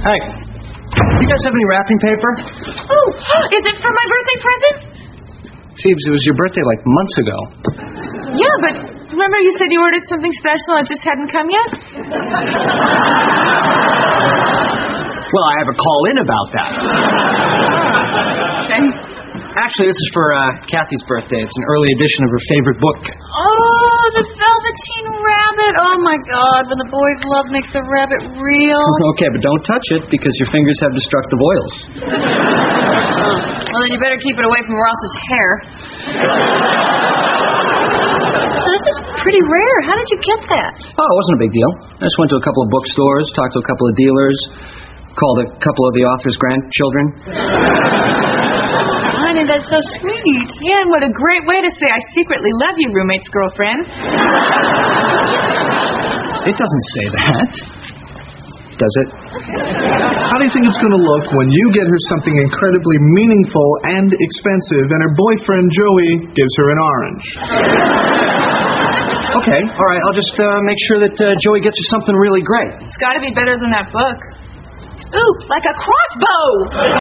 Hey, you guys have any wrapping paper? Oh, is it for my birthday present? Phoebes, it was your birthday like months ago. Yeah, but remember you said you ordered something special and it just hadn't come yet? Well, I have a call in about that. Okay. Actually, this is for Kathy's birthday. It's an early edition of her favorite book. Oh, the Velveteen Rabbit. Oh, my God. When the boys' love makes the rabbit real. Okay, but don't touch it because your fingers have destructive oils. Well, then you better keep it away from Ross's hair. So this is pretty rare. How did you get that? Oh, it wasn't a big deal. I just went to a couple of bookstores, talked to a couple of dealers, called a couple of the author's grandchildren. Honey, that's so sweet. Yeah, and what a great way to say I secretly love you, roommate's girlfriend. It doesn't say that. Does it? How do you think it's going to look when you get her something incredibly meaningful and expensive and her boyfriend Joey gives her an orange? Okay, all right. I'll just make sure that Joey gets her something really great. It's got to be better than that book. Ooh, like a crossbow.